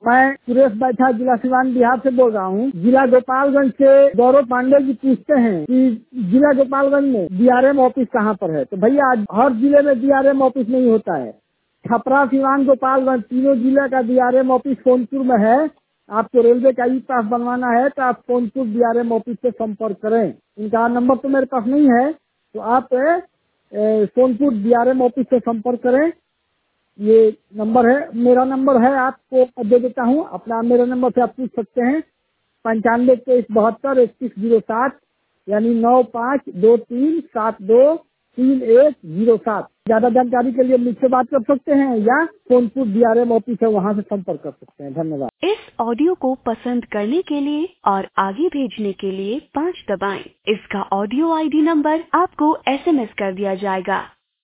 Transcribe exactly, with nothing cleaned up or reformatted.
मैं सुरेश बैठा जिला सिवान बिहार से बोल रहा हूँ। जिला गोपालगंज से गौरव पांडे जी पूछते हैं कि जिला गोपालगंज में डीआरएम ऑफिस कहाँ पर है। तो भैया हर जिले में डीआरएम ऑफिस नहीं होता है। छपरा, सिवान, गोपालगंज तीनों जिले का डीआरएम ऑफिस सोनपुर में है। आपको रेलवे का ई पास बनवाना है तो आप सोनपुर डीआरएम ऑफिस से संपर्क करें। इनका नंबर तो मेरे पास नहीं है, तो आप ए, सोनपुर डीआरएम ऑफिस से संपर्क करें। ये नंबर है, मेरा नंबर है, आपको दे देता हूँ। अपना मेरे नंबर से आप पूछ सकते हैं, पंचानवे तेईस बहत्तर इक्कीस जीरो सात, यानी नौ पाँच दो तीन सात दो तीन एक जीरो सात। ज्यादा जानकारी के लिए मुझसे बात कर सकते हैं या सोनपुर डीआरएम ऑफिस है, वहाँ से संपर्क कर सकते हैं। धन्यवाद। इस ऑडियो को पसंद करने के लिए और आगे भेजने के लिए पाँच दबाएं। इसका ऑडियो आईडी नंबर आपको एसएमएस कर दिया जाएगा।